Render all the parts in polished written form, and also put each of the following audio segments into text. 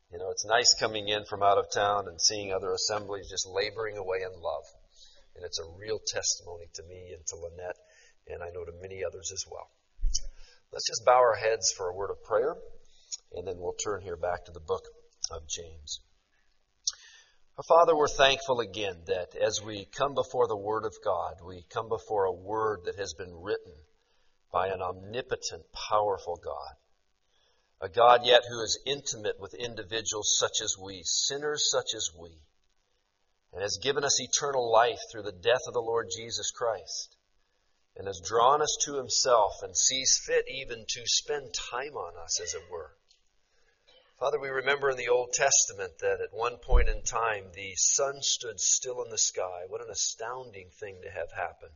You know, it's nice coming in from out of town and seeing other assemblies just laboring away in love. And it's a real testimony to me and to Lynette, and I know to many others as well. Let's just bow our heads for a word of prayer, and then we'll turn here back to the book of James. Our Father, we're thankful again that as we come before the Word of God, we come before a Word that has been written by an omnipotent, powerful God. A God yet who is intimate with individuals such as we, sinners such as we, and has given us eternal life through the death of the Lord Jesus Christ, and has drawn us to Himself and sees fit even to spend time on us, as it were. Father, we remember in the Old Testament that at one point in time the sun stood still in the sky. What an astounding thing to have happen.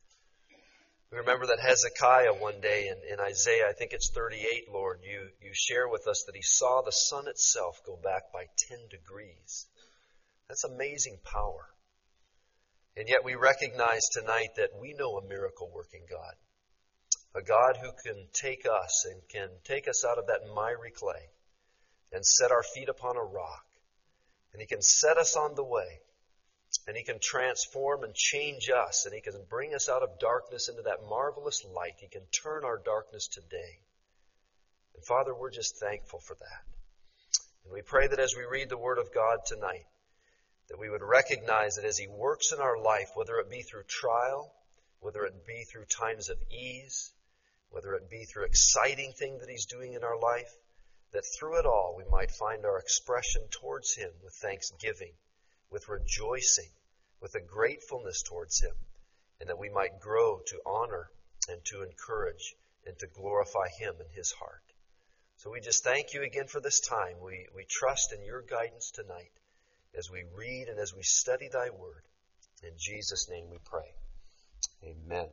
We remember that Hezekiah one day in Isaiah, I think it's 38, Lord, you share with us that he saw the sun itself go back by 10 degrees. That's amazing power. And yet we recognize tonight that we know a miracle-working God. A God who can take us and can take us out of that miry clay and set our feet upon a rock. And He can set us on the way. And He can transform and change us. And He can bring us out of darkness into that marvelous light. He can turn our darkness to day. And Father, we're just thankful for that. And we pray that as we read the Word of God tonight, that we would recognize that as He works in our life, whether it be through trial, whether it be through times of ease, whether it be through exciting things that He's doing in our life, that through it all we might find our expression towards Him with thanksgiving, with rejoicing, with a gratefulness towards Him, and that we might grow to honor and to encourage and to glorify Him in His heart. So we just thank You again for this time. We trust in Your guidance tonight as we read and as we study Thy Word. In Jesus' name we pray. Amen.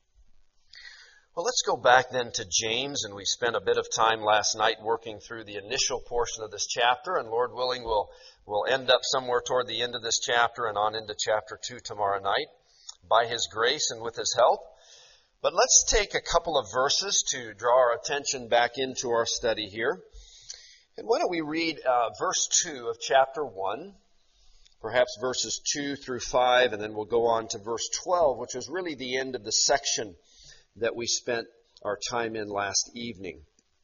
Well, let's go back then to James, and we spent a bit of time last night working through the initial portion of this chapter, and Lord willing, we'll end up somewhere toward the end of this chapter and on into chapter 2 tomorrow night by His grace and with His help. But let's take a couple of verses to draw our attention back into our study here. And why don't we read verse 2 of chapter 1, perhaps verses 2 through 5, and then we'll go on to verse 12, which is really the end of the section that we spent our time in last evening.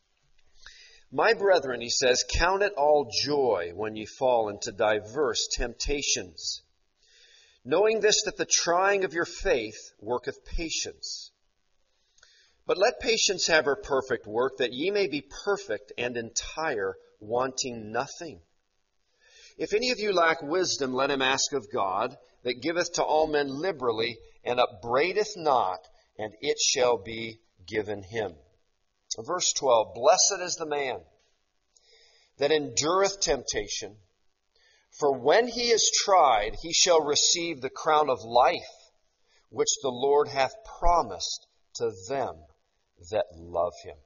My brethren, he says, count it all joy when ye fall into diverse temptations, knowing this, that the trying of your faith worketh patience. But let patience have her perfect work, that ye may be perfect and entire, wanting nothing. If any of you lack wisdom, let him ask of God, that giveth to all men liberally, and upbraideth not, and it shall be given him. Verse 12, blessed is the man that endureth temptation, for when he is tried, he shall receive the crown of life, which the Lord hath promised to them that love Him.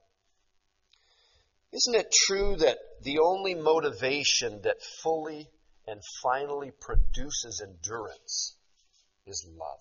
Isn't it true that the only motivation that fully and finally produces endurance is love?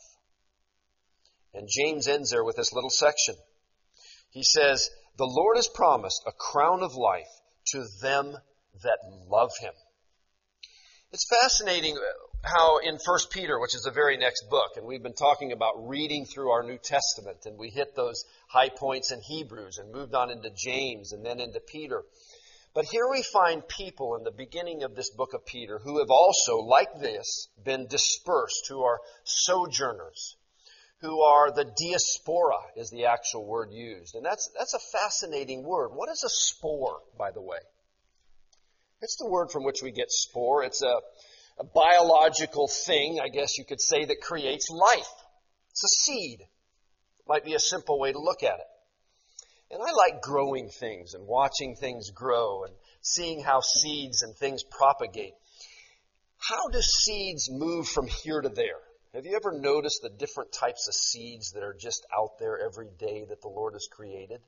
And James ends there with this little section. He says, the Lord has promised a crown of life to them that love Him. It's fascinating how in 1 Peter, which is the very next book, and we've been talking about reading through our New Testament, and we hit those high points in Hebrews and moved on into James and then into Peter. But here we find people in the beginning of this book of Peter who have also, like this, been dispersed, who are sojourners, who are the diaspora is the actual word used. And that's a fascinating word. What is a spore, by the way? It's the word from which we get spore. It's a biological thing, I guess you could say, that creates life. It's a seed. Might be a simple way to look at it. And I like growing things and watching things grow and seeing how seeds and things propagate. How do seeds move from here to there? Have you ever noticed the different types of seeds that are just out there every day that the Lord has created?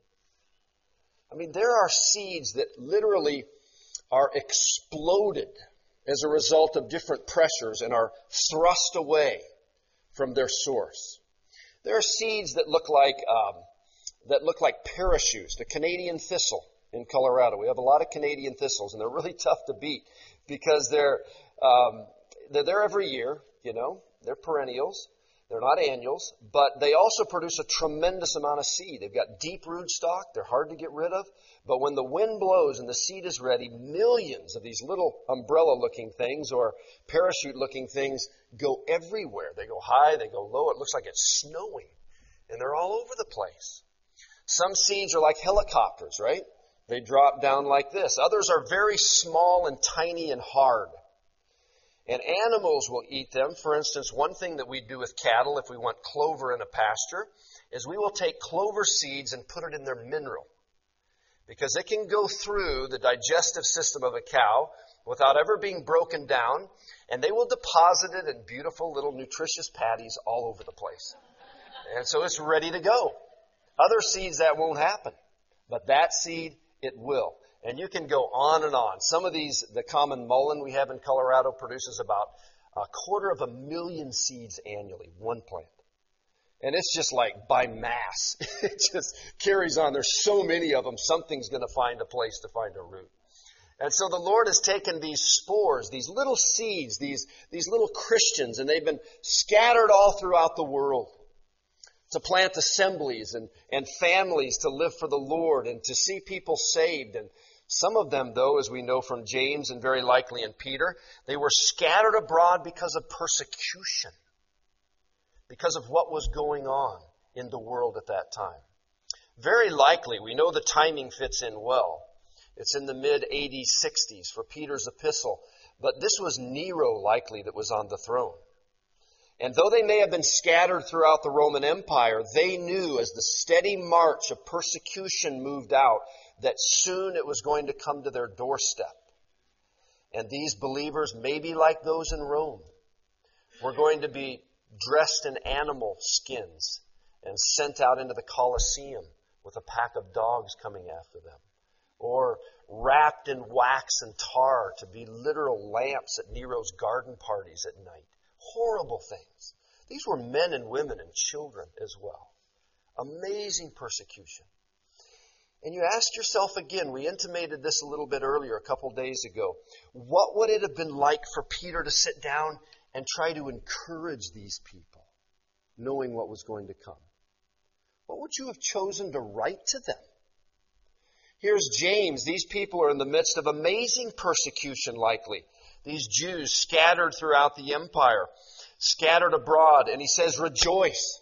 I mean, there are seeds that literally are exploded as a result of different pressures and are thrust away from their source. There are seeds that look like parachutes, the Canadian thistle. in Colorado. We have a lot of Canadian thistles, and they're really tough to beat because they're there every year, you know. They're perennials. They're not annuals, but they also produce a tremendous amount of seed. They've got deep rootstock. They're hard to get rid of. But when the wind blows and the seed is ready, millions of these little umbrella-looking things or parachute-looking things go everywhere. They go high, they go low. It looks like it's snowing, and they're all over the place. Some seeds are like helicopters, right? They drop down like this. Others are very small and tiny and hard. And animals will eat them. For instance, one thing that we do with cattle if we want clover in a pasture is we will take clover seeds and put it in their mineral. Because it can go through the digestive system of a cow without ever being broken down, and they will deposit it in beautiful little nutritious patties all over the place. And so it's ready to go. Other seeds, that won't happen. But that seed, it will. And you can go on and on. Some of these, the common mullein we have in Colorado produces about 250,000 seeds annually, one plant. And it's just like by mass. It just carries on. There's so many of them, something's going to find a place to find a root. And so the Lord has taken these spores, these little seeds, these little Christians, and they've been scattered all throughout the world to plant assemblies and families to live for the Lord and to see people saved. And some of them, though, as we know from James and very likely in Peter, they were scattered abroad because of persecution, because of what was going on in the world at that time. Very likely, we know the timing fits in well. It's in the mid-AD 60s for Peter's epistle, but this was Nero likely that was on the throne. And though they may have been scattered throughout the Roman Empire, they knew as the steady march of persecution moved out that soon it was going to come to their doorstep. And these believers, maybe like those in Rome, were going to be dressed in animal skins and sent out into the Colosseum with a pack of dogs coming after them. Or wrapped in wax and tar to be literal lamps at Nero's garden parties at night. Horrible things. These were men and women and children as well. Amazing persecution. And you ask yourself again, we intimated this a little bit earlier, a couple days ago, what would it have been like for Peter to sit down and try to encourage these people, knowing what was going to come? What would you have chosen to write to them? Here's James. These people are in the midst of amazing persecution likely. These Jews scattered throughout the empire, scattered abroad, and he says, rejoice.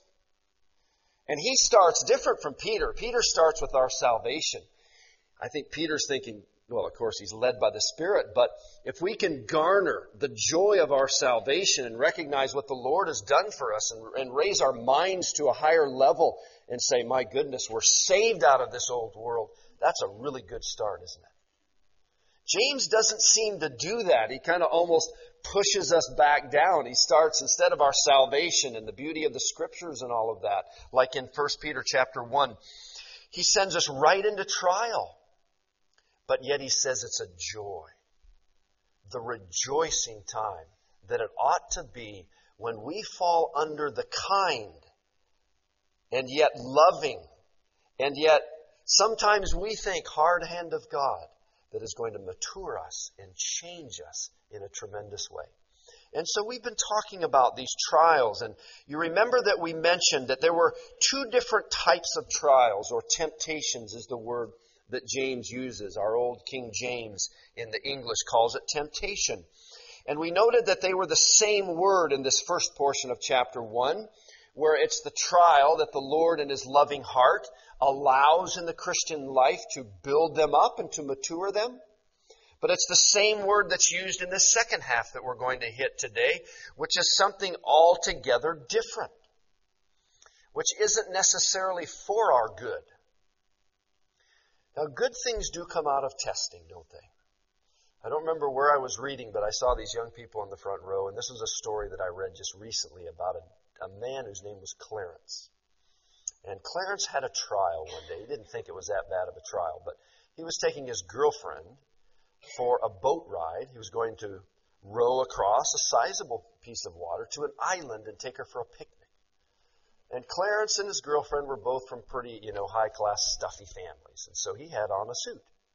And he starts different from Peter. Peter starts with our salvation. I think Peter's thinking, well, of course, he's led by the Spirit, but if we can garner the joy of our salvation and recognize what the Lord has done for us and raise our minds to a higher level and say, my goodness, we're saved out of this old world, that's a really good start, isn't it? James doesn't seem to do that. He kind of almost pushes us back down. He starts, instead of our salvation and the beauty of the Scriptures and all of that, like in 1 Peter chapter 1, he sends us right into trial. But yet he says it's a joy. The rejoicing time that it ought to be when we fall under the kind and yet loving and yet sometimes we think hard hand of God that is going to mature us and change us in a tremendous way. And so we've been talking about these trials, and you remember that we mentioned that there were two different types of trials, or temptations is the word that James uses. Our old King James in the English calls it temptation. And we noted that they were the same word in this first portion of chapter 1, where it's the trial that the Lord in His loving heart allows in the Christian life to build them up and to mature them. But it's the same word that's used in the second half that we're going to hit today, which is something altogether different, which isn't necessarily for our good. Now, good things do come out of testing, don't they? I don't remember where I was reading, but I saw these young people in the front row, and this was a story that I read just recently about a man whose name was Clarence. And Clarence had a trial one day. He didn't think it was that bad of a trial, but he was taking his girlfriend for a boat ride. He was going to row across a sizable piece of water to an island and take her for a picnic. And Clarence and his girlfriend were both from pretty, high-class, stuffy families. And so he had on a suit.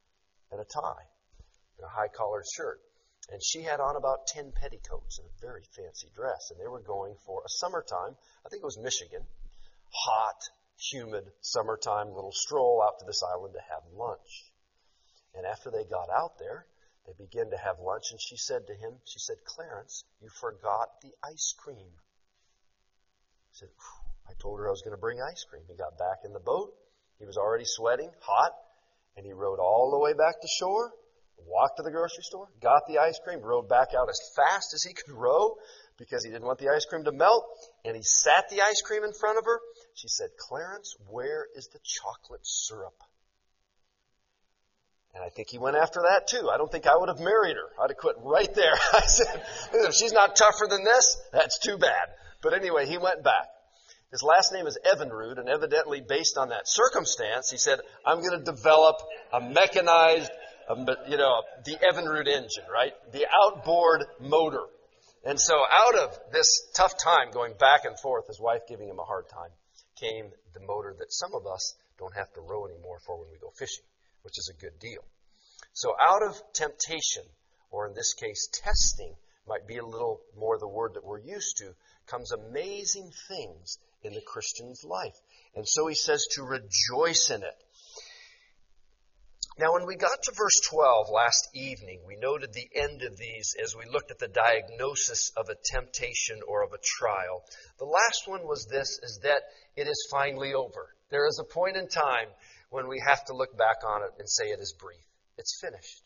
and a tie and a high-collared shirt. And she had on about 10 petticoats and a very fancy dress. And they were going for a summertime, I think it was Michigan, hot, humid summertime little stroll out to this island to have lunch. And after they got out there, they began to have lunch, and she said to him, she said, "Clarence, you forgot the ice cream." He said, "I told her I was going to bring ice cream." He got back in the boat. He was already sweating, hot, and he rowed all the way back to shore, walked to the grocery store, got the ice cream, rowed back out as fast as he could row because he didn't want the ice cream to melt, and he sat the ice cream in front of her. She said, "Clarence, where is the chocolate syrup?" And I think he went after that too. I don't think I would have married her. I'd have quit right there. I said, "If she's not tougher than this, that's too bad." But anyway, he went back. His last name is Evinrude, and evidently based on that circumstance, he said, "I'm going to develop a mechanized, the Evinrude engine, right? The outboard motor." And so out of this tough time going back and forth, his wife giving him a hard time, came the motor that some of us don't have to row anymore for when we go fishing, which is a good deal. So out of temptation, or in this case testing, might be a little more the word that we're used to, comes amazing things in the Christian's life. And so he says to rejoice in it. Now, when we got to verse 12 last evening, we noted the end of these as we looked at the diagnosis of a temptation or of a trial. The last one was this, is that it is finally over. There is a point in time when we have to look back on it and say it is brief. It's finished.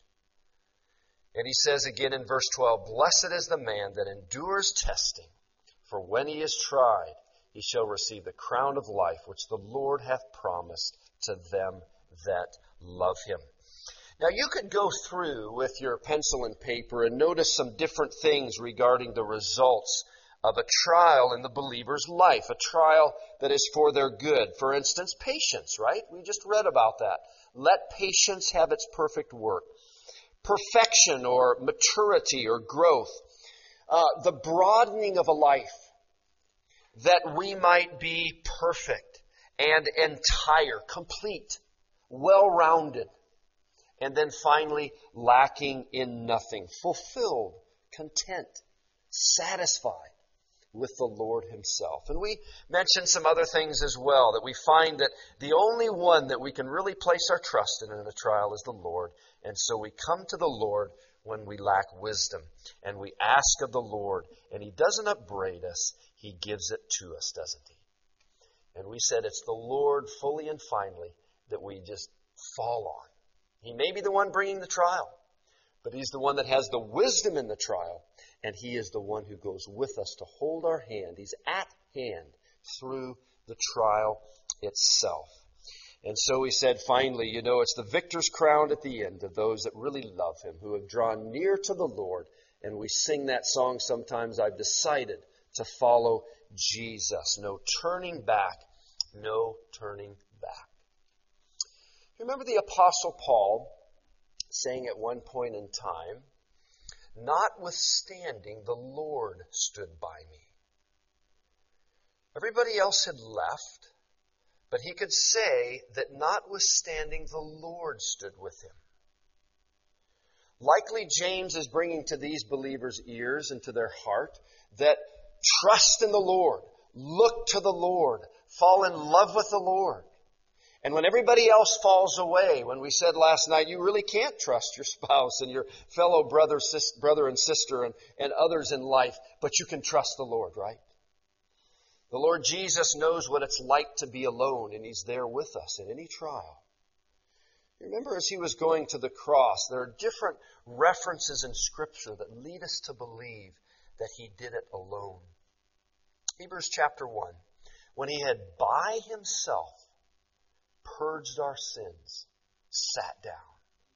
And he says again in verse 12, "Blessed is the man that endures testing, for when he is tried, he shall receive the crown of life, which the Lord hath promised to them that love him." Now you could go through with your pencil and paper and notice some different things regarding the results of a trial in the believer's life, a trial that is for their good. For instance, patience, right? We just read about that. Let patience have its perfect work. Perfection or maturity or growth. The broadening of a life that we might be perfect and entire, complete, well-rounded, and then finally lacking in nothing, fulfilled, content, satisfied with the Lord himself. And we mentioned some other things as well, that we find that the only one that we can really place our trust in a trial is the Lord. And so we come to the Lord when we lack wisdom, and we ask of the Lord, and he doesn't upbraid us, he gives it to us, doesn't he? And we said it's the Lord fully and finally that we just fall on. He may be the one bringing the trial, but he's the one that has the wisdom in the trial, and he is the one who goes with us to hold our hand. He's at hand through the trial itself. And so he said, finally, it's the victor's crown at the end of those that really love him, who have drawn near to the Lord. And we sing that song sometimes, "I've decided to follow Jesus." No turning back, no turning back. Remember the Apostle Paul saying at one point in time, "Notwithstanding, the Lord stood by me." Everybody else had left, but he could say that notwithstanding, the Lord stood with him. Likely James is bringing to these believers' ears and to their heart that trust in the Lord, look to the Lord, fall in love with the Lord. And when everybody else falls away, when we said last night, you really can't trust your spouse and your fellow brother and sister and others in life, but you can trust the Lord, right? The Lord Jesus knows what it's like to be alone, and he's there with us in any trial. Remember, as he was going to the cross, there are different references in Scripture that lead us to believe that he did it alone. Hebrews chapter 1, when he had by himself purged our sins, sat down.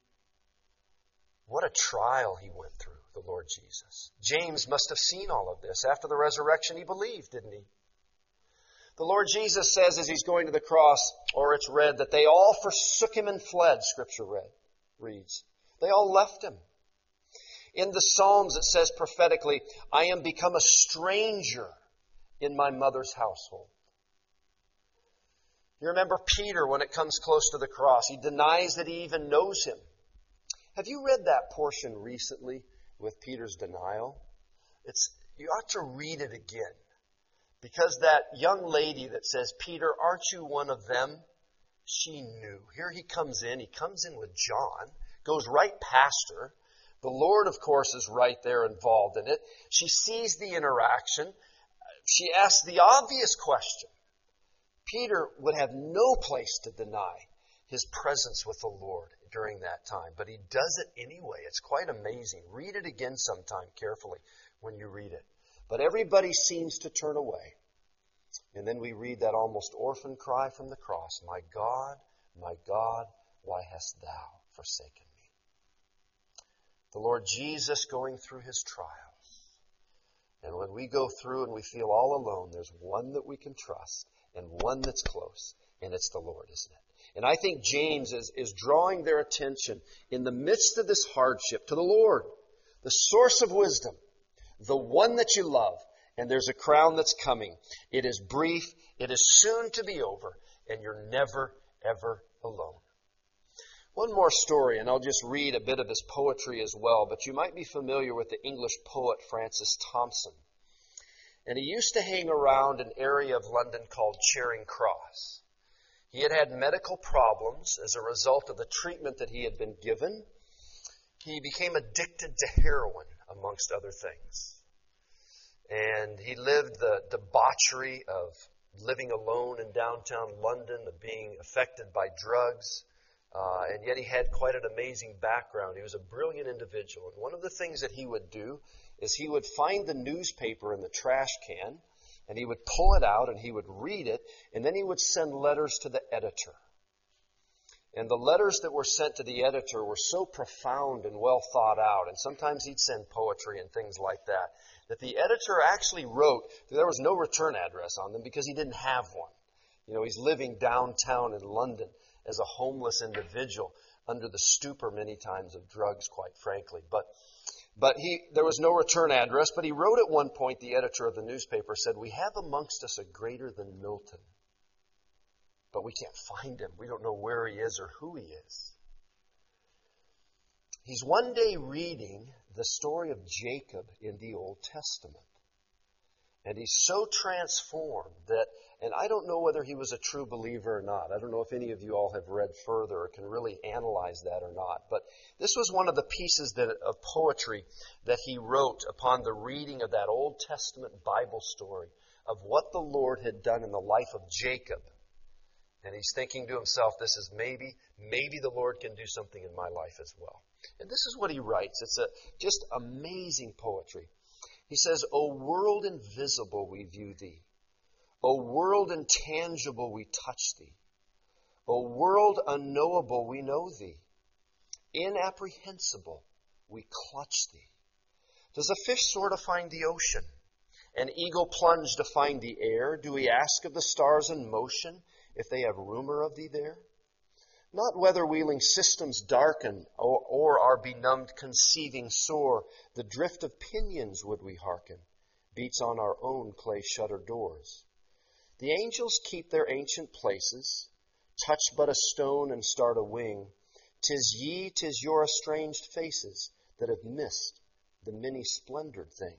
What a trial he went through, the Lord Jesus. James must have seen all of this. After the resurrection, he believed, didn't he? The Lord Jesus says as he's going to the cross, or it's read, that they all forsook him and fled, Scripture reads. They all left him. In the Psalms it says prophetically, "I am become a stranger in my mother's household." You remember Peter when it comes close to the cross. He denies that he even knows him. Have you read that portion recently with Peter's denial? You ought to read it again. Because that young lady that says, Peter, aren't you one of them? She knew. Here he comes in. He comes in with John, goes right past her. The Lord, of course, is right there involved in it. She sees the interaction. She asks the obvious question. Peter would have no place to deny his presence with the Lord during that time, but he does it anyway. It's quite amazing. Read it again sometime carefully when you read it. But everybody seems to turn away. And then we read that almost orphan cry from the cross, my God, why hast thou forsaken me? The Lord Jesus going through his trials. And when we go through and we feel all alone, there's one that we can trust and one that's close, and it's the Lord, isn't it? And I think James is drawing their attention in the midst of this hardship to the Lord, the source of wisdom, the one that you love, and there's a crown that's coming. It is brief, it is soon to be over, and you're never, ever alone. One more story, and I'll just read a bit of his poetry as well, but you might be familiar with the English poet Francis Thompson. And he used to hang around an area of London called Charing Cross. He had had medical problems as a result of the treatment that he had been given. He became addicted to heroin, amongst other things. And he lived the debauchery of living alone in downtown London, of being affected by drugs. And yet he had quite an amazing background. He was a brilliant individual. And one of the things that he would do is he would find the newspaper in the trash can, and he would pull it out, and he would read it, and then he would send letters to the editor. And the letters that were sent to the editor were so profound and well thought out, and sometimes he'd send poetry and things like that, that the editor actually wrote that there was no return address on them because he didn't have one. You know, he's living downtown in London as a homeless individual under the stupor many times of drugs, quite frankly. But there was no return address, but he wrote at one point, the editor of the newspaper said, we have amongst us a greater than Milton, but we can't find him. We don't know where he is or who he is. He's one day reading the story of Jacob in the Old Testament. And he's so transformed that, and I don't know whether he was a true believer or not. I don't know if any of you all have read further or can really analyze that or not. But this was one of the pieces of poetry that he wrote upon the reading of that Old Testament Bible story of what the Lord had done in the life of Jacob. And he's thinking to himself, this is maybe the Lord can do something in my life as well. And this is what he writes. It's just amazing poetry. He says, O world invisible, we view thee. O world intangible, we touch thee. O world unknowable, we know thee. Inapprehensible, we clutch thee. Does a fish soar to find the ocean? An eagle plunge to find the air? Do we ask of the stars in motion if they have rumor of thee there? Not weather-wheeling systems darken, or our benumbed conceiving sore. The drift of pinions would we hearken, beats on our own clay-shuttered doors. The angels keep their ancient places, touch but a stone and start a wing. 'Tis your estranged faces that have missed the many-splendored thing.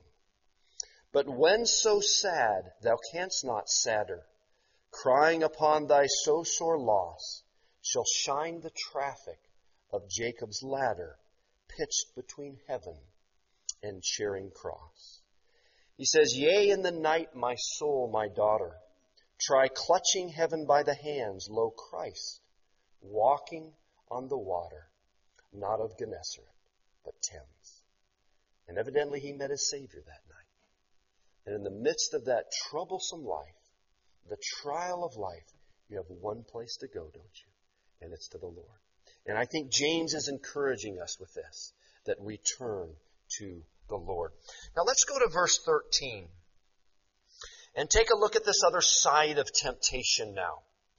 But when so sad, thou canst not sadder, crying upon thy so sore loss, shall shine the traffic of Jacob's ladder pitched between heaven and Charing Cross. He says, yea, in the night, my soul, my daughter, try clutching heaven by the hands, lo Christ, walking on the water, not of Gennesaret, but Thames. And evidently he met his Savior that night. And in the midst of that troublesome life, the trial of life, you have one place to go, don't you? And it's to the Lord. And I think James is encouraging us with this, that we turn to the Lord. Now let's go to verse 13 and take a look at this other side of temptation now.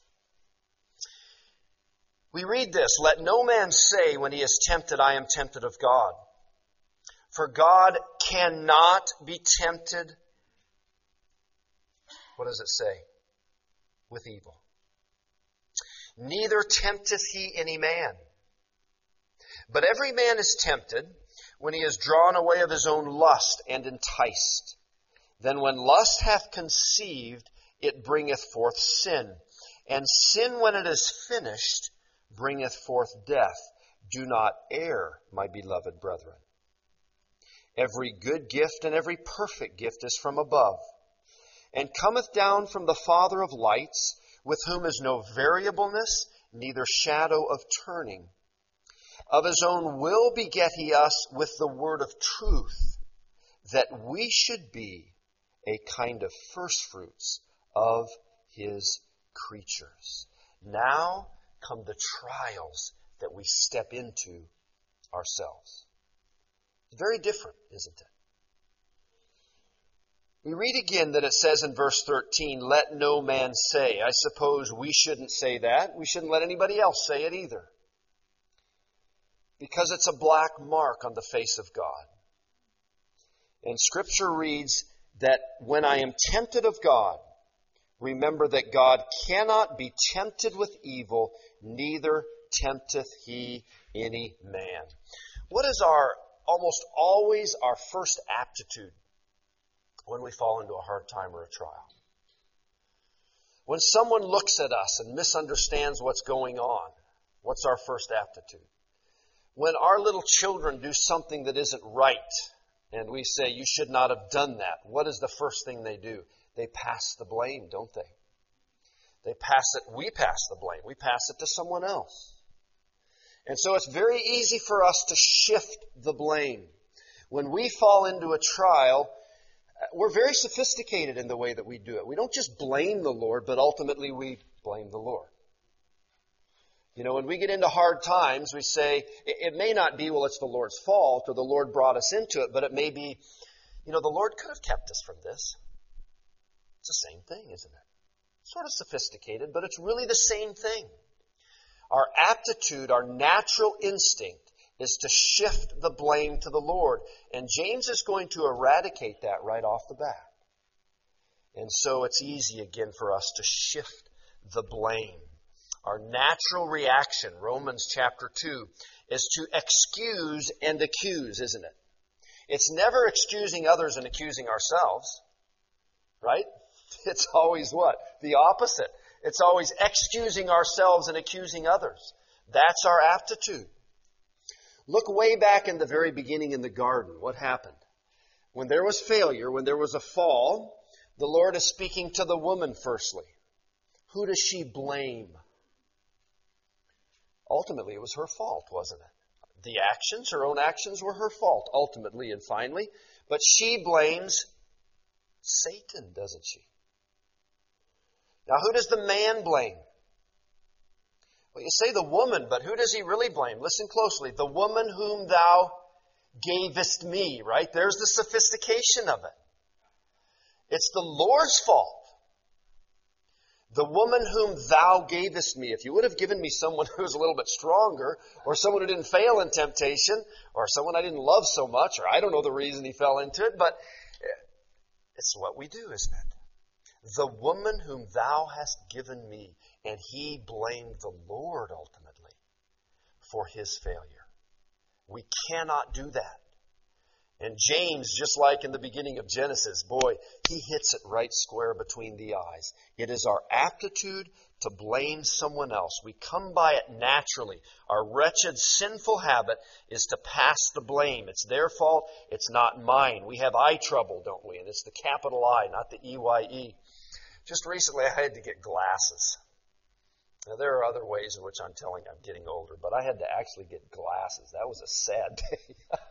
We read this, let no man say when he is tempted, I am tempted of God. For God cannot be tempted, what does it say? With evil. Neither tempteth he any man. But every man is tempted when he is drawn away of his own lust and enticed. Then when lust hath conceived, it bringeth forth sin. And sin, when it is finished, bringeth forth death. Do not err, my beloved brethren. Every good gift and every perfect gift is from above, and cometh down from the Father of lights, with whom is no variableness, neither shadow of turning. Of his own will beget he us with the word of truth, that we should be a kind of firstfruits of his creatures. Now come the trials that we step into ourselves. It's very different, isn't it? We read again that it says in verse 13, let no man say. I suppose we shouldn't say that. We shouldn't let anybody else say it either. Because it's a black mark on the face of God. And Scripture reads that when I am tempted of God, remember that God cannot be tempted with evil, neither tempteth he any man. What is almost always our first aptitude when we fall into a hard time or a trial? When someone looks at us and misunderstands what's going on, what's our first aptitude? When our little children do something that isn't right, and we say, you should not have done that, what is the first thing they do? They pass the blame, don't they? We pass the blame. We pass it to someone else. And so it's very easy for us to shift the blame. When we fall into a trial, we're very sophisticated in the way that we do it. We don't just blame the Lord, but ultimately we blame the Lord. You know, when we get into hard times, we say, it may not be, well, it's the Lord's fault, or the Lord brought us into it, but it may be, the Lord could have kept us from this. It's the same thing, isn't it? Sort of sophisticated, but it's really the same thing. Our aptitude, our natural instinct is to shift the blame to the Lord. And James is going to eradicate that right off the bat. And so it's easy again for us to shift the blame. Our natural reaction, Romans chapter 2, is to excuse and accuse, isn't it? It's never excusing others and accusing ourselves, right? It's always what? The opposite. It's always excusing ourselves and accusing others. That's our aptitude. Look way back in the very beginning in the garden. What happened? When there was failure, when there was a fall, the Lord is speaking to the woman firstly. Who does she blame? Ultimately, it was her fault, wasn't it? The actions, her own actions, were her fault, ultimately and finally. But she blames Satan, doesn't she? Now, who does the man blame? Well, you say the woman, but who does he really blame? Listen closely. The woman whom thou gavest me, right? There's the sophistication of it. It's the Lord's fault. The woman whom thou gavest me. If you would have given me someone who was a little bit stronger, or someone who didn't fail in temptation, or someone I didn't love so much, or I don't know the reason he fell into it, but it's what we do, isn't it? The woman whom thou hast given me. And he blamed the Lord ultimately for his failure. We cannot do that. And James, just like in the beginning of Genesis, boy, he hits it right square between the eyes. It is our aptitude to blame someone else. We come by it naturally. Our wretched, sinful habit is to pass the blame. It's their fault. It's not mine. We have eye trouble, don't we? And it's the capital I, not the E-Y-E. Just recently, I had to get glasses. Now, there are other ways in which I'm telling I'm getting older, but I had to actually get glasses. That was a sad day.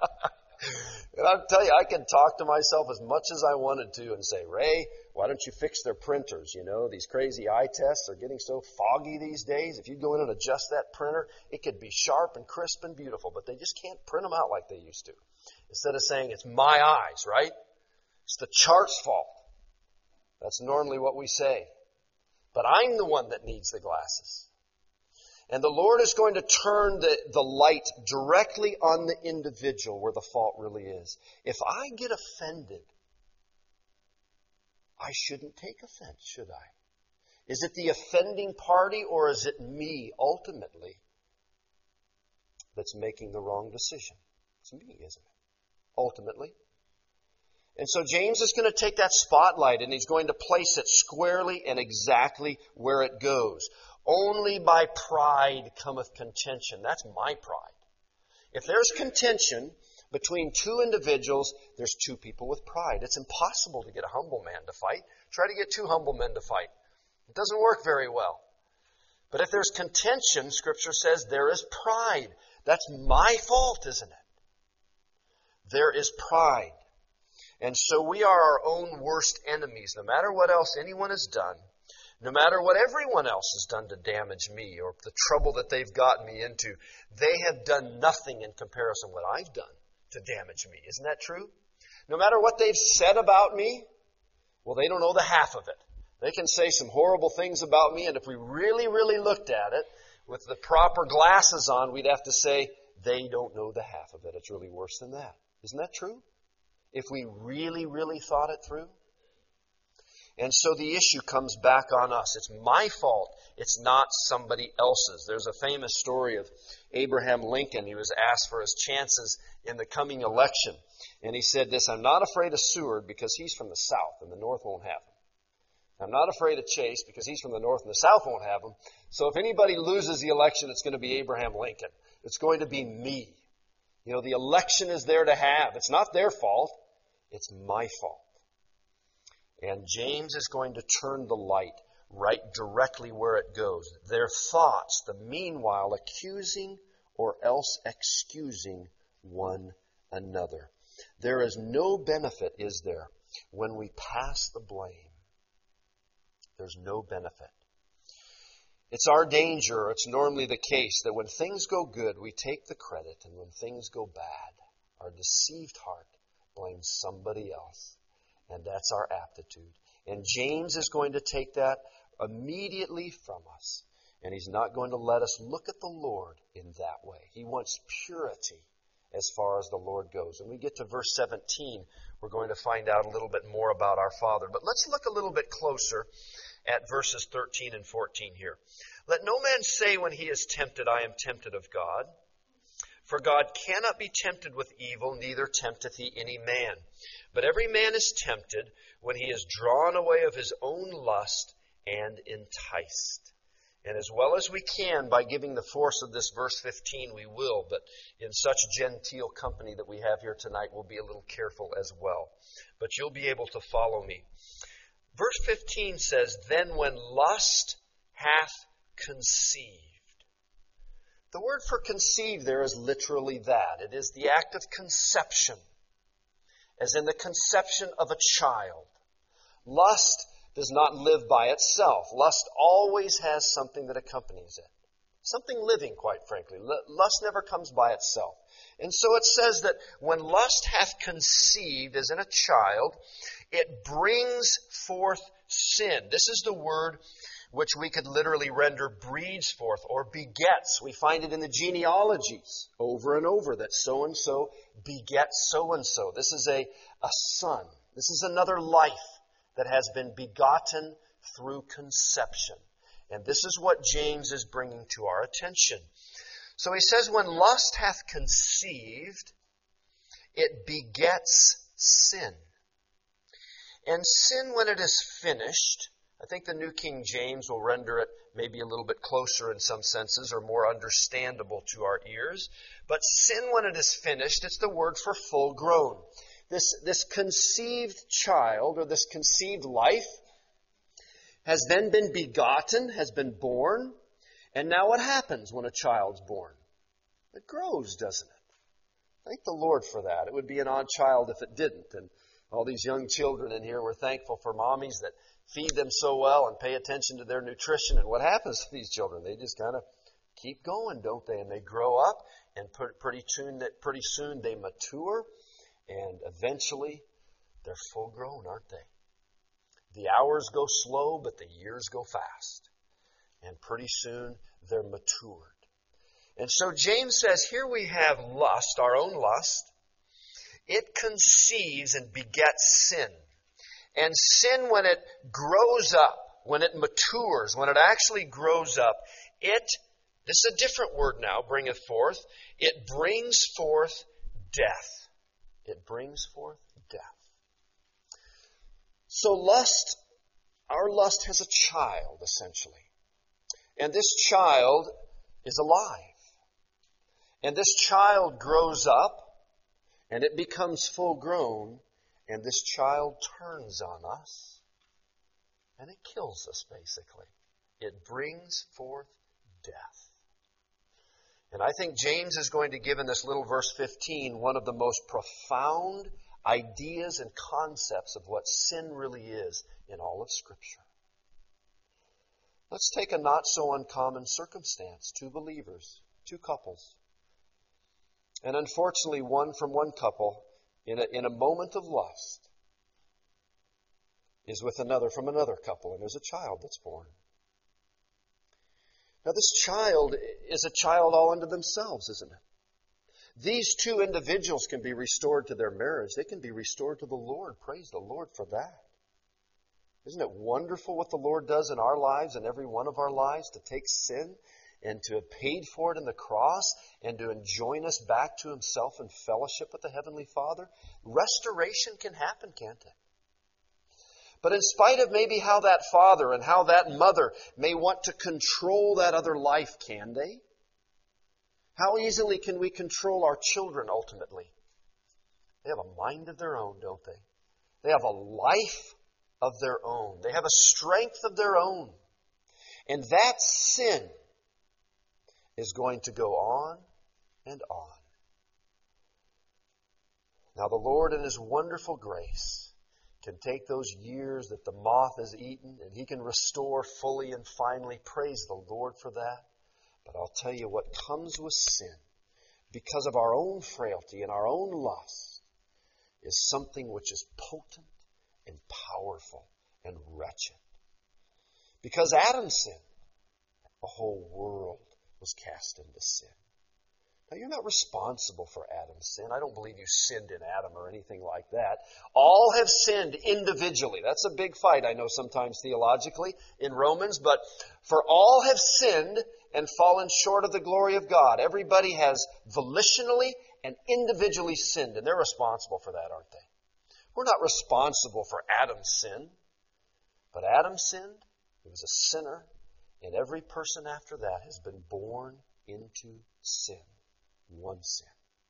And I'll tell you, I can talk to myself as much as I wanted to and say, Ray, why don't you fix their printers? You know, these crazy eye tests are getting so foggy these days. If you go in and adjust that printer, it could be sharp and crisp and beautiful, but they just can't print them out like they used to. Instead of saying, it's my eyes, right? It's the chart's fault. That's normally what we say. But I'm the one that needs the glasses. And the Lord is going to turn the light directly on the individual where the fault really is. If I get offended, I shouldn't take offense, should I? Is it the offending party or is it me ultimately that's making the wrong decision. It's me, isn't it? Ultimately. And so James is going to take that spotlight and he's going to place it squarely and exactly where it goes. Only by pride cometh contention. That's my pride. If there's contention between two individuals, there's two people with pride. It's impossible to get a humble man to fight. Try to get two humble men to fight. It doesn't work very well. But if there's contention, Scripture says there is pride. That's my fault, isn't it? There is pride. And so we are our own worst enemies. No matter what else anyone has done, no matter what everyone else has done to damage me or the trouble that they've gotten me into, they have done nothing in comparison to what I've done to damage me. Isn't that true? No matter what they've said about me, well, they don't know the half of it. They can say some horrible things about me, and if we really, really looked at it with the proper glasses on, we'd have to say, they don't know the half of it. It's really worse than that. Isn't that true? If we really, really thought it through. And so the issue comes back on us. It's my fault. It's not somebody else's. There's a famous story of Abraham Lincoln. He was asked for his chances in the coming election. And he said this, I'm not afraid of Seward because he's from the South and the North won't have him. I'm not afraid of Chase because he's from the North and the South won't have him. So if anybody loses the election, it's going to be Abraham Lincoln. It's going to be me. You know, the election is there to have. It's not their fault. It's my fault. And James is going to turn the light right directly where it goes. Their thoughts, the meanwhile accusing or else excusing one another. There is no benefit, is there, when we pass the blame. There's no benefit. It's our danger, or it's normally the case, that when things go good, we take the credit, and when things go bad, our deceived heart blames somebody else. And that's our aptitude. And James is going to take that immediately from us. And he's not going to let us look at the Lord in that way. He wants purity as far as the Lord goes. When we get to verse 17, we're going to find out a little bit more about our Father. But let's look a little bit closer at verses 13 and 14 here. Let no man say when he is tempted, I am tempted of God. For God cannot be tempted with evil, neither tempteth he any man. But every man is tempted when he is drawn away of his own lust and enticed. And as well as we can, by giving the force of this verse 15, we will. But in such genteel company that we have here tonight, we'll be a little careful as well. But you'll be able to follow me. Verse 15 says, Then when lust hath conceived. The word for conceive there is literally that. It is the act of conception, as in the conception of a child. Lust does not live by itself. Lust always has something that accompanies it. Something living, quite frankly. Lust never comes by itself. And so it says that when lust hath conceived, as in a child, it brings forth sin. This is the word which we could literally render breeds forth or begets. We find it in the genealogies over and over that so-and-so begets so-and-so. This is a son. This is another life that has been begotten through conception. And this is what James is bringing to our attention. So he says, when lust hath conceived, it begets sin. And sin, when it is finished, I think the New King James will render it maybe a little bit closer in some senses or more understandable to our ears. But sin, when it is finished, it's the word for full grown. This conceived child or this conceived life has then been begotten, has been born. And now what happens when a child's born? It grows, doesn't it? Thank the Lord for that. It would be an odd child if it didn't. And all these young children in here, we're thankful for mommies that feed them so well and pay attention to their nutrition. And what happens to these children? They just kind of keep going, don't they? And they grow up, and pretty soon they mature, and eventually they're full grown, aren't they? The hours go slow, but the years go fast. And pretty soon they're matured. And so James says, here we have lust, our own lust. It conceives and begets sin. And sin, when it grows up, when it matures, when it actually grows up, it This is a different word now, bringeth forth. It brings forth death. It brings forth death. So lust, our lust has a child, essentially. And this child is alive. And this child grows up, and it becomes full grown, and this child turns on us, and it kills us, basically. It brings forth death. And I think James is going to give in this little verse 15 one of the most profound ideas and concepts of what sin really is in all of Scripture. Let's take a not so uncommon circumstance. Two believers, two couples. And unfortunately, one from one couple, in a moment of lust, is with another from another couple, and there's a child that's born. Now, this child is a child all unto themselves, isn't it? These two individuals can be restored to their marriage. They can be restored to the Lord. Praise the Lord for that. Isn't it wonderful what the Lord does in our lives and every one of our lives to take sin and to have paid for it in the cross and to enjoin us back to Himself in fellowship with the Heavenly Father? Restoration can happen, can't it? But in spite of maybe how that father and how that mother may want to control that other life, can they? How easily can we control our children ultimately? They have a mind of their own, don't they? They have a life of their own. They have a strength of their own. And that sin is going to go on and on. Now the Lord in His wonderful grace can take those years that the moth has eaten and He can restore fully and finally. Praise the Lord for that. But I'll tell you what comes with sin, because of our own frailty and our own lust, is something which is potent and powerful and wretched. Because Adam sinned, the whole world was cast into sin. Now, you're not responsible for Adam's sin. I don't believe you sinned in Adam or anything like that. All have sinned individually. That's a big fight, I know, sometimes theologically in Romans. But for all have sinned and fallen short of the glory of God. Everybody has volitionally and individually sinned, and they're responsible for that, aren't they? We're not responsible for Adam's sin. But Adam sinned. He was a sinner. And every person after that has been born into sin. One sin.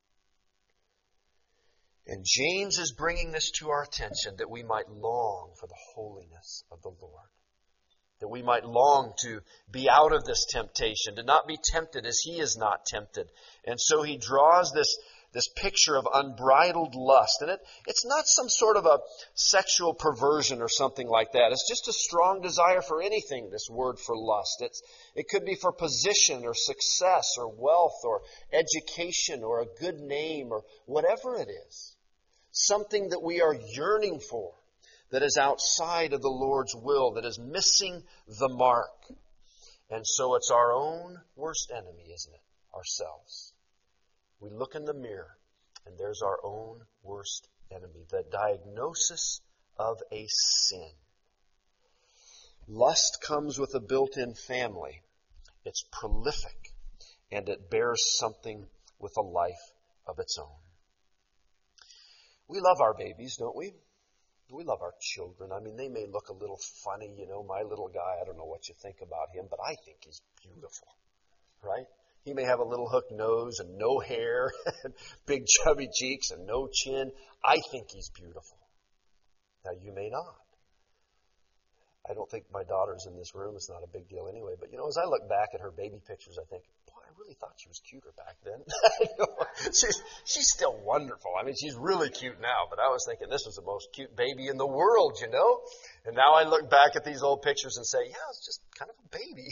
And James is bringing this to our attention that we might long for the holiness of the Lord. That we might long to be out of this temptation, to not be tempted as He is not tempted. And so he draws this picture of unbridled lust. And it's not some sort of a sexual perversion or something like that. It's just a strong desire for anything, this word for lust. It could be for position or success or wealth or education or a good name or whatever it is. Something that we are yearning for, that is outside of the Lord's will, that is missing the mark. And so it's our own worst enemy, isn't it? Ourselves. We look in the mirror, and there's our own worst enemy, the diagnosis of a sin. Lust comes with a built-in family. It's prolific, and it bears something with a life of its own. We love our babies, don't we? We love our children. I mean, they may look a little funny, my little guy. I don't know what you think about him, but I think he's beautiful, right? He may have a little hooked nose and no hair, and big chubby cheeks and no chin. I think he's beautiful. Now, you may not. I don't think my daughter's in this room. It's not a big deal anyway. But, as I look back at her baby pictures, I think, boy, I really thought she was cuter back then. She's still wonderful. I mean, she's really cute now. But I was thinking this was the most cute baby in the world, And now I look back at these old pictures and say, yeah, it's just kind of a baby.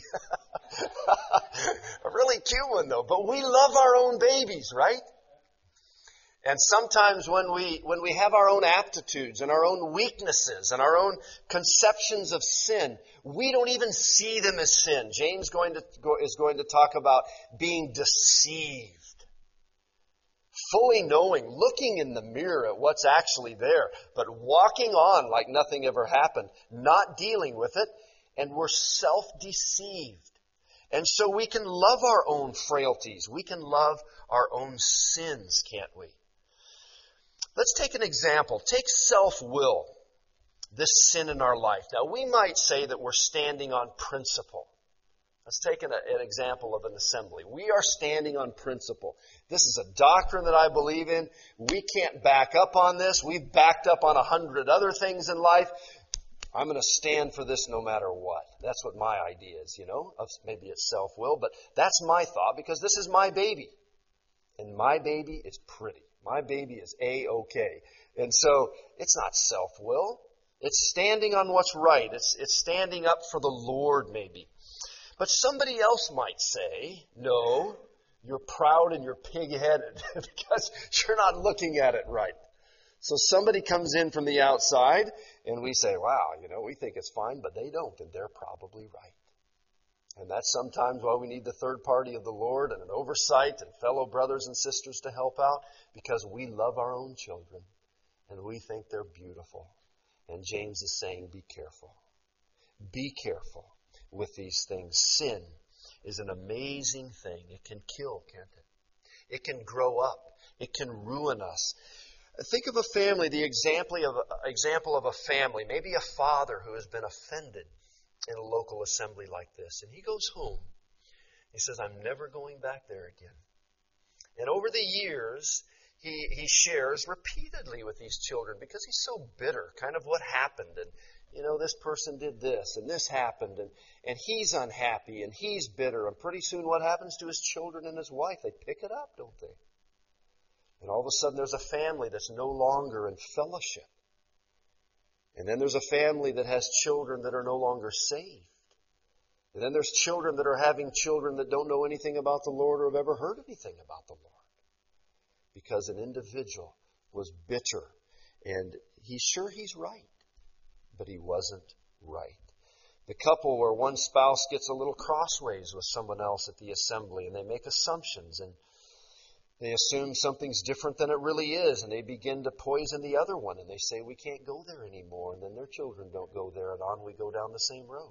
A really cute one, though. But we love our own babies, right? And sometimes when we have our own aptitudes and our own weaknesses and our own conceptions of sin, we don't even see them as sin. James is going to talk about being deceived. Fully knowing, looking in the mirror at what's actually there, but walking on like nothing ever happened, not dealing with it, and we're self-deceived. And so we can love our own frailties. We can love our own sins, can't we? Let's take an example. Take self-will, this sin in our life. Now, we might say that we're standing on principle. Let's take an example of an assembly. We are standing on principle. This is a doctrine that I believe in. We can't back up on this. We've backed up on 100 other things in life. I'm going to stand for this no matter what. That's what my idea is, Maybe it's self-will, but that's my thought because this is my baby. And my baby is pretty. My baby is A-OK. And so it's not self-will. It's standing on what's right. It's standing up for the Lord maybe. But somebody else might say, no, you're proud and you're pig-headed because you're not looking at it right. So somebody comes in from the outside and we say, wow, we think it's fine, but they don't, and they're probably right. And that's sometimes why we need the third party of the Lord and an oversight and fellow brothers and sisters to help out, because we love our own children and we think they're beautiful. And James is saying, be careful. Be careful with these things. Sin is an amazing thing. It can kill, can't it? It can grow up. It can ruin us. Think of a family, the example of a family, maybe a father who has been offended in a local assembly like this. And he goes home. He says, I'm never going back there again. And over the years, he shares repeatedly with these children because he's so bitter, kind of what happened. And, this person did this and this happened. And he's unhappy and he's bitter. And pretty soon what happens to his children and his wife? They pick it up, don't they? And all of a sudden there's a family that's no longer in fellowship. And then there's a family that has children that are no longer saved. And then there's children that are having children that don't know anything about the Lord or have ever heard anything about the Lord. Because an individual was bitter. And he's sure he's right. But he wasn't right. The couple where one spouse gets a little crossways with someone else at the assembly. And they make assumptions. And they assume something's different than it really is, and they begin to poison the other one, and they say, we can't go there anymore, and then their children don't go there, and on we go down the same road.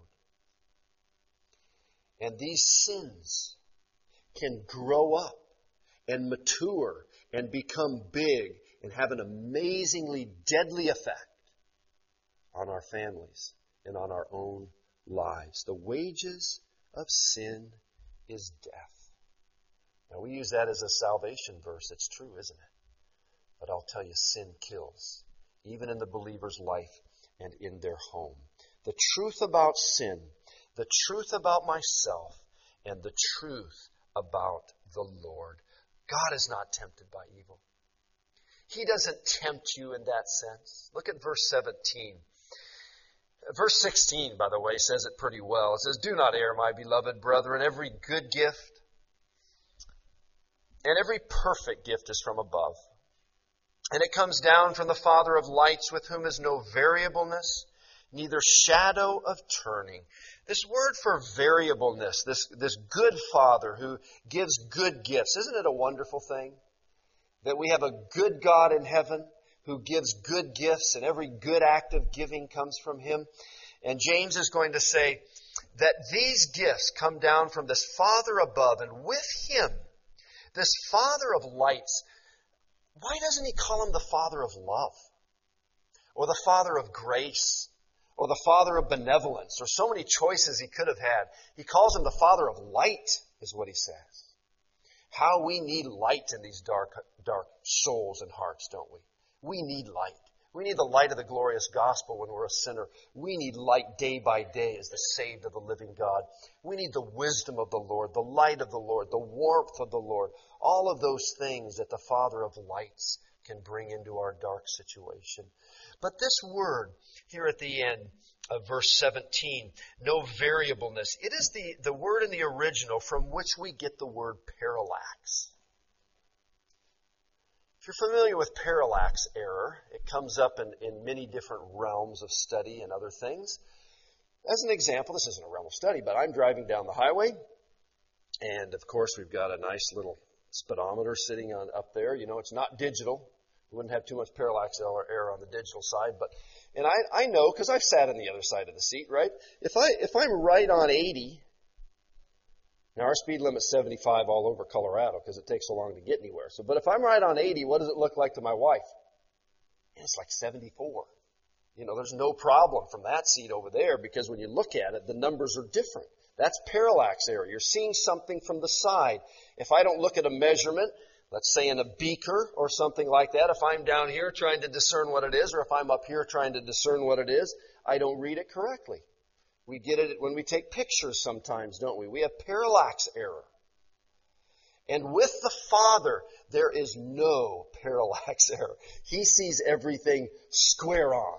And these sins can grow up and mature and become big and have an amazingly deadly effect on our families and on our own lives. The wages of sin is death. Now, we use that as a salvation verse. It's true, isn't it? But I'll tell you, sin kills, even in the believer's life and in their home. The truth about sin, the truth about myself, and the truth about the Lord. God is not tempted by evil. He doesn't tempt you in that sense. Look at verse 17. Verse 16, by the way, says it pretty well. It says, do not err, my beloved brethren. Every good gift and every perfect gift is from above. And it comes down from the Father of lights, with whom is no variableness, neither shadow of turning. This word for variableness, this good Father who gives good gifts, isn't it a wonderful thing? That we have a good God in heaven who gives good gifts, and every good act of giving comes from Him. And James is going to say that these gifts come down from this Father above, and with Him, this Father of lights, why doesn't He call Him the Father of love? Or the Father of grace? Or the Father of benevolence? Or so many choices He could have had. He calls Him the Father of light, is what He says. How we need light in these dark souls and hearts, don't we? We need light. We need the light of the glorious gospel when we're a sinner. We need light day by day as the saved of the living God. We need the wisdom of the Lord, the light of the Lord, the warmth of the Lord. All of those things that the Father of lights can bring into our dark situation. But this word here at the end of verse 17, no variableness, it is the word in the original from which we get the word parallax. If you're familiar with parallax error, it comes up in many different realms of study and other things. As an example, this isn't a realm of study, but I'm driving down the highway, and of course we've got a nice little speedometer sitting up there. It's not digital. We wouldn't have too much parallax error on the digital side, and I know because I've sat on the other side of the seat, right? If I'm right on 80, Now, our speed limit's 75 all over Colorado because it takes so long to get anywhere. But if I'm right on 80, what does it look like to my wife? It's like 74. There's no problem from that seat over there because when you look at it, the numbers are different. That's parallax error. You're seeing something from the side. If I don't look at a measurement, let's say in a beaker or something like that, if I'm down here trying to discern what it is, or if I'm up here trying to discern what it is, I don't read it correctly. We get it when we take pictures sometimes, don't we? We have parallax error. And with the Father, there is no parallax error. He sees everything square on.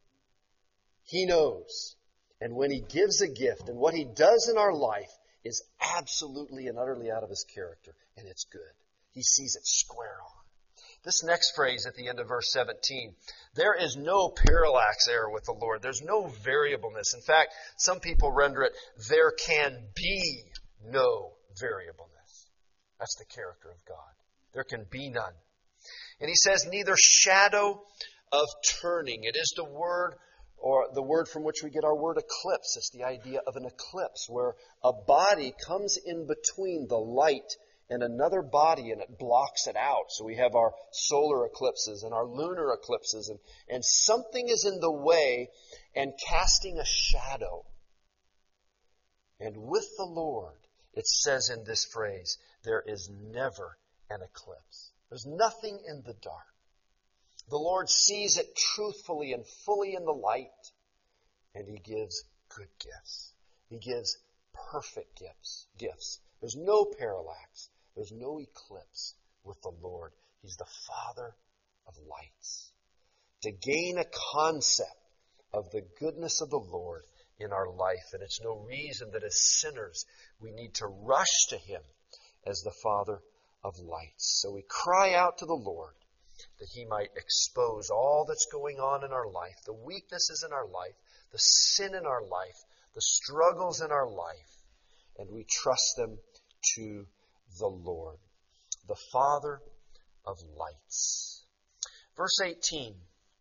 He knows. And when He gives a gift, and what He does in our life is absolutely and utterly out of His character, and it's good. He sees it square on. This next phrase at the end of verse 17, there is no parallax error with the Lord. There's no variableness. In fact, some people render it, there can be no variableness. That's the character of God. There can be none. And He says, neither shadow of turning. It is the word from which we get our word eclipse. It's the idea of an eclipse where a body comes in between the light and another body and it blocks it out. So we have our solar eclipses and our lunar eclipses and something is in the way and casting a shadow. And with the Lord, it says in this phrase, there is never an eclipse. There's nothing in the dark. The Lord sees it truthfully and fully in the light, and He gives good gifts. He gives perfect gifts. There's no parallax. There's no eclipse with the Lord. He's the Father of lights. To gain a concept of the goodness of the Lord in our life, and it's no reason that as sinners we need to rush to Him as the Father of lights. So we cry out to the Lord that He might expose all that's going on in our life, the weaknesses in our life, the sin in our life, the struggles in our life, and we trust them to the Lord, the Father of lights. Verse 18.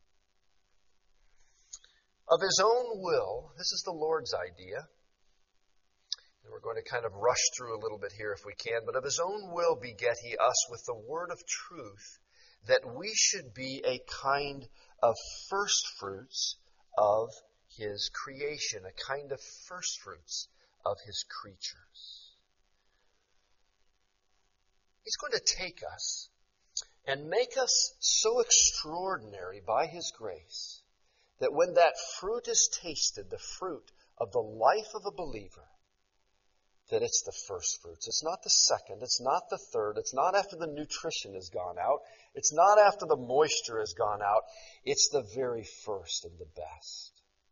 Of His own will, this is the Lord's idea, and we're going to kind of rush through a little bit here if we can, but of His own will beget He us with the word of truth, that we should be a kind of first fruits of His creation, a kind of first fruits of His creatures. He's going to take us and make us so extraordinary by His grace that when that fruit is tasted, the fruit of the life of a believer, that it's the first fruits. It's not the second. It's not the third. It's not after the nutrition has gone out. It's not after the moisture has gone out. It's the very first and the best.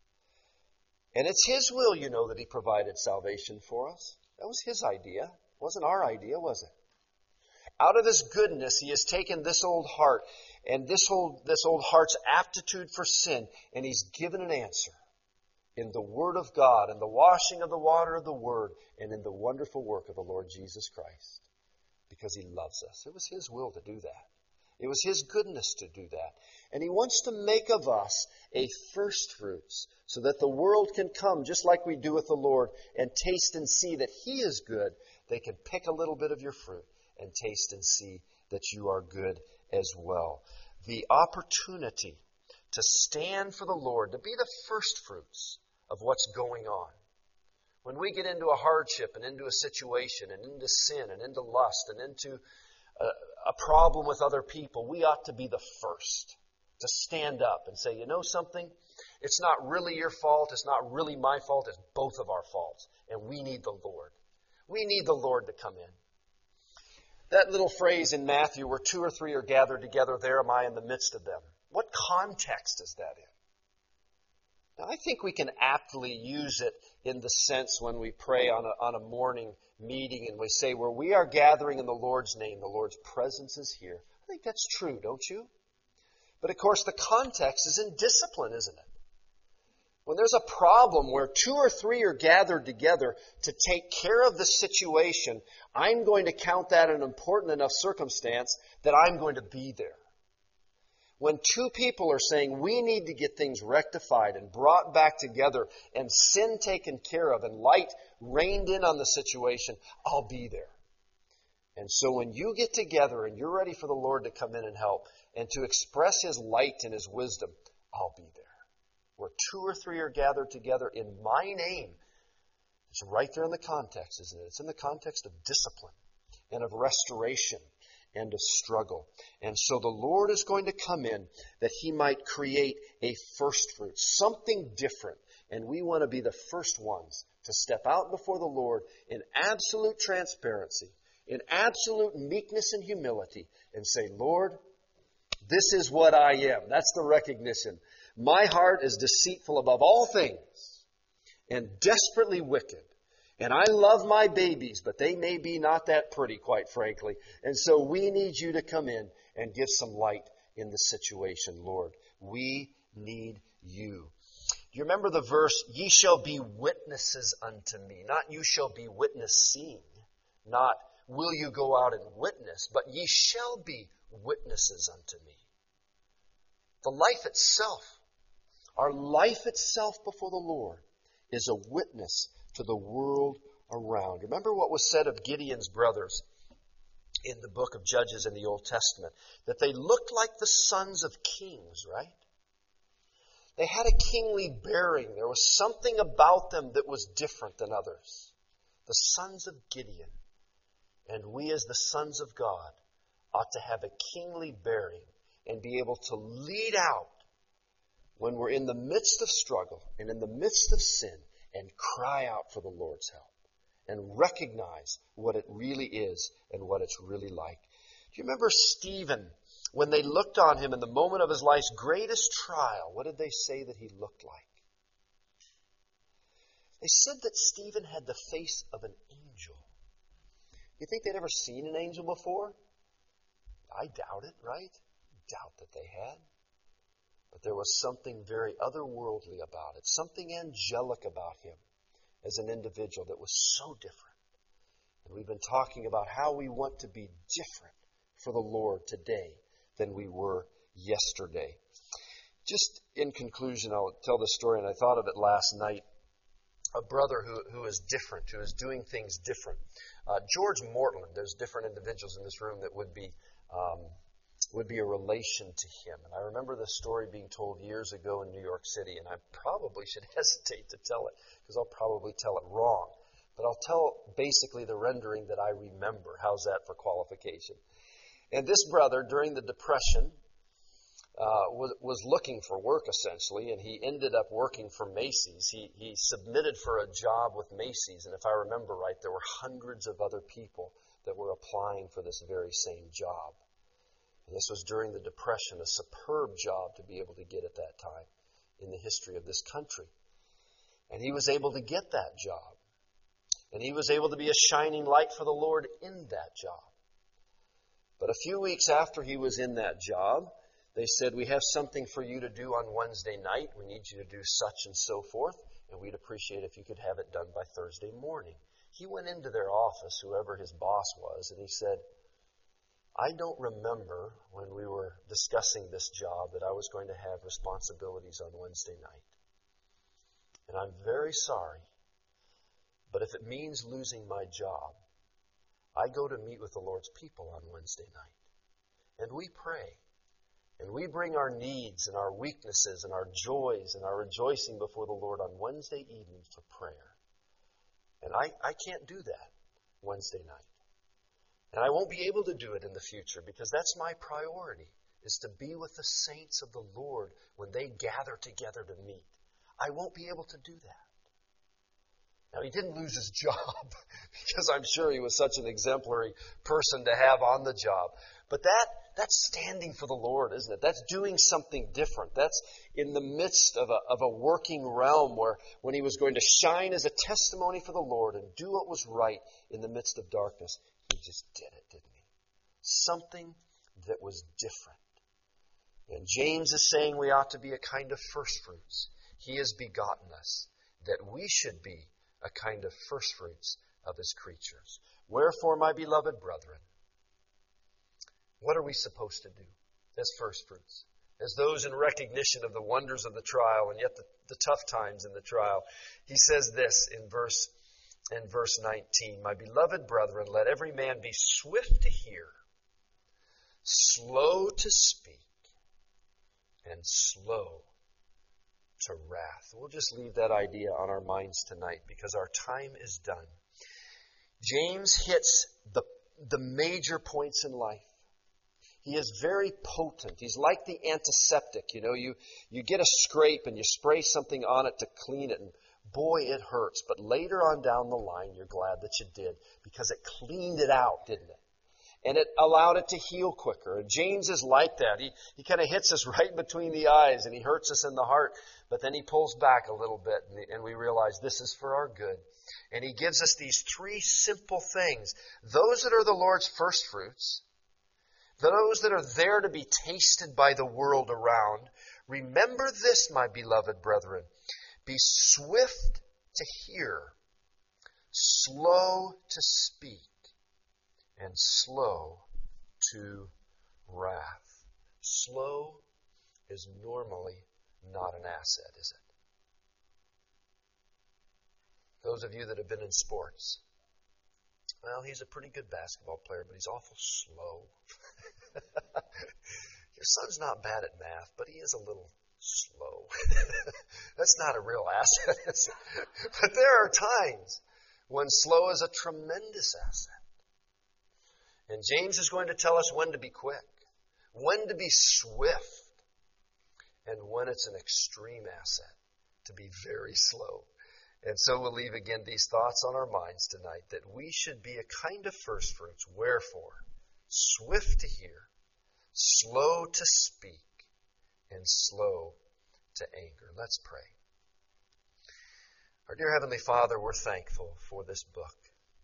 And it's His will, that He provided salvation for us. That was His idea. It wasn't our idea, was it? Out of His goodness, He has taken this old heart and this old heart's aptitude for sin, and He's given an answer in the Word of God, in the washing of the water of the Word, and in the wonderful work of the Lord Jesus Christ, because He loves us. It was His will to do that. It was His goodness to do that. And He wants to make of us a first fruits, so that the world can come, just like we do with the Lord, and taste and see that He is good. They can pick a little bit of your fruit and taste and see that you are good as well. The opportunity to stand for the Lord, to be the first fruits of what's going on. When we get into a hardship and into a situation and into sin and into lust and into a problem with other people, we ought to be the first to stand up and say, you know something? It's not really your fault. It's not really my fault. It's both of our faults. And we need the Lord. We need the Lord to come in. That little phrase in Matthew, where 2 or 3 are gathered together, there am I in the midst of them. What context is that in? Now, I think we can aptly use it in the sense when we pray on a morning meeting and we say, where we are gathering in the Lord's name, the Lord's presence is here. I think that's true, don't you? But of course, the context is in discipline, isn't it? When there's a problem where 2 or 3 are gathered together to take care of the situation, I'm going to count that an important enough circumstance that I'm going to be there. When two people are saying we need to get things rectified and brought back together and sin taken care of and light rained in on the situation, I'll be there. And so when you get together and you're ready for the Lord to come in and help and to express His light and His wisdom, I'll be there. Where 2 or 3 are gathered together in my name. It's right there in the context, isn't it? It's in the context of discipline and of restoration and of struggle. And so the Lord is going to come in that He might create a first fruit, something different. And we want to be the first ones to step out before the Lord in absolute transparency, in absolute meekness and humility, and say, Lord, this is what I am. That's the recognition. My heart is deceitful above all things and desperately wicked. And I love my babies, but they may be not that pretty, quite frankly. And so we need you to come in and give some light in the situation, Lord. We need you. Do you remember the verse, ye shall be witnesses unto me? Not you shall be witnessing. Not will you go out and witness, but ye shall be witnesses unto me. The life itself, our life itself before the Lord, is a witness to the world around. Remember what was said of Gideon's brothers in the book of Judges in the Old Testament, that they looked like the sons of kings, right? They had a kingly bearing. There was something about them that was different than others. The sons of Gideon. And we as the sons of God ought to have a kingly bearing and be able to lead out when we're in the midst of struggle and in the midst of sin and cry out for the Lord's help and recognize what it really is and what it's really like. Do you remember Stephen, when they looked on him in the moment of his life's greatest trial, what did they say that he looked like? They said that Stephen had the face of an angel. You think they'd ever seen an angel before? I doubt it, right? Doubt that they had. But there was something very otherworldly about it, something angelic about him as an individual that was so different. And we've been talking about how we want to be different for the Lord today than we were yesterday. Just in conclusion, I'll tell the story, and I thought of it last night. A brother who is different, who is doing things different. George Mortland, there's different individuals in this room that would be a relation to him. And I remember this story being told years ago in New York City, and I probably should hesitate to tell it because I'll probably tell it wrong. But I'll tell basically the rendering that I remember. How's that for qualification? And this brother, during the Depression, was looking for work, essentially, and he ended up working for Macy's. He submitted for a job with Macy's, and if I remember right, there were hundreds of other people that were applying for this very same job. And this was during the Depression, a superb job to be able to get at that time in the history of this country. And he was able to get that job. And he was able to be a shining light for the Lord in that job. But a few weeks after he was in that job, they said, we have something for you to do on Wednesday night. We need you to do such and so forth, and we'd appreciate if you could have it done by Thursday morning. He went into their office, whoever his boss was, and he said, I don't remember when we were discussing this job that I was going to have responsibilities on Wednesday night. And I'm very sorry, but if it means losing my job, I go to meet with the Lord's people on Wednesday night. And we pray. And we bring our needs and our weaknesses and our joys and our rejoicing before the Lord on Wednesday evening for prayer. And I can't do that Wednesday night. And I won't be able to do it in the future because that's my priority, is to be with the saints of the Lord when they gather together to meet. I won't be able to do that. Now, he didn't lose his job because I'm sure he was such an exemplary person to have on the job. But that's standing for the Lord, isn't it? That's doing something different. That's in the midst of a working realm where when he was going to shine as a testimony for the Lord and do what was right in the midst of darkness, he just did it, didn't he? Something that was different. And James is saying we ought to be a kind of first fruits. He has begotten us, that we should be a kind of first fruits of his creatures. Wherefore, my beloved brethren, what are we supposed to do as first fruits, as those in recognition of the wonders of the trial and yet the tough times in the trial. He says this in verse 19, "My beloved brethren, let every man be swift to hear, slow to speak, and slow to wrath." We'll just leave that idea on our minds tonight because our time is done. James hits the major points in life. He is very potent. He's like the antiseptic. You get a scrape and you spray something on it to clean it, and boy, it hurts. But later on down the line, you're glad that you did because it cleaned it out, didn't it? And it allowed it to heal quicker. And James is like that. He kind of hits us right between the eyes and he hurts us in the heart. But then he pulls back a little bit and we realize this is for our good. And he gives us these three simple things. Those that are the Lord's first fruits, those that are there to be tasted by the world around, remember this, my beloved brethren. Be swift to hear, slow to speak, and slow to wrath. Slow is normally not an asset, is it? Those of you that have been in sports, well, he's a pretty good basketball player, but he's awful slow. Your son's not bad at math, but he is a little slow. That's not a real asset, is it? But there are times when slow is a tremendous asset. And James is going to tell us when to be quick, when to be swift, and when it's an extreme asset to be very slow. And so we'll leave again these thoughts on our minds tonight, that we should be a kind of first fruits. Wherefore, swift to hear, slow to speak, and slow to anger. Let's pray. Our dear Heavenly Father, we're thankful for this book.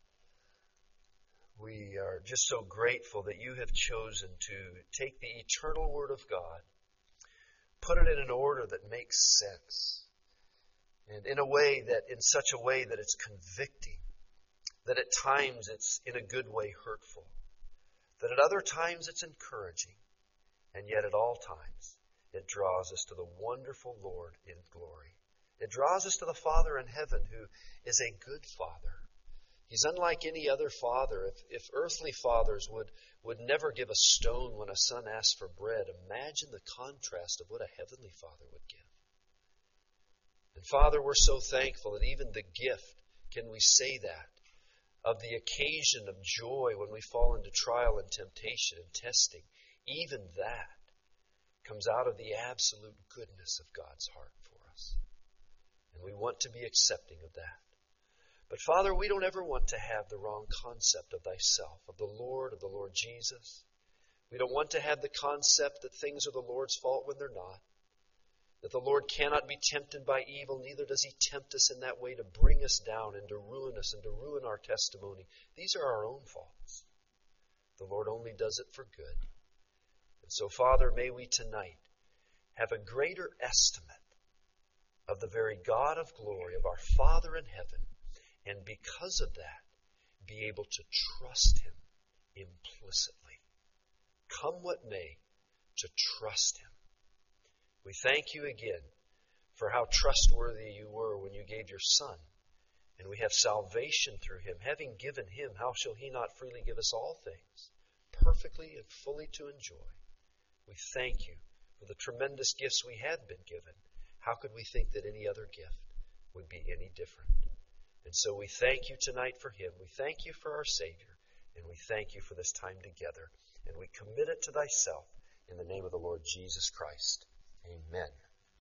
We are just so grateful that you have chosen to take the eternal Word of God, put it in an order that makes sense, and in such a way that it's convicting, that at times it's in a good way hurtful, that at other times it's encouraging, and yet at all times it draws us to the wonderful Lord in glory. It draws us to the Father in heaven who is a good Father. He's unlike any other father. If earthly fathers would never give a stone when a son asks for bread, imagine the contrast of what a heavenly Father would give. And Father, we're so thankful that even the gift, can we say that, of the occasion of joy when we fall into trial and temptation and testing, even that comes out of the absolute goodness of God's heart for us. And we want to be accepting of that. But Father, we don't ever want to have the wrong concept of thyself, of the Lord Jesus. We don't want to have the concept that things are the Lord's fault when they're not. That the Lord cannot be tempted by evil, neither does he tempt us in that way to bring us down and to ruin us and to ruin our testimony. These are our own faults. The Lord only does it for good. And so, Father, may we tonight have a greater estimate of the very God of glory, of our Father in heaven, and because of that, be able to trust him implicitly. Come what may, to trust him. We thank you again for how trustworthy you were when you gave your Son. And we have salvation through him. Having given him, how shall he not freely give us all things, perfectly and fully to enjoy? We thank you for the tremendous gifts we have been given. How could we think that any other gift would be any different? And so we thank you tonight for him. We thank you for our Savior. And we thank you for this time together. And we commit it to thyself in the name of the Lord Jesus Christ. Amen.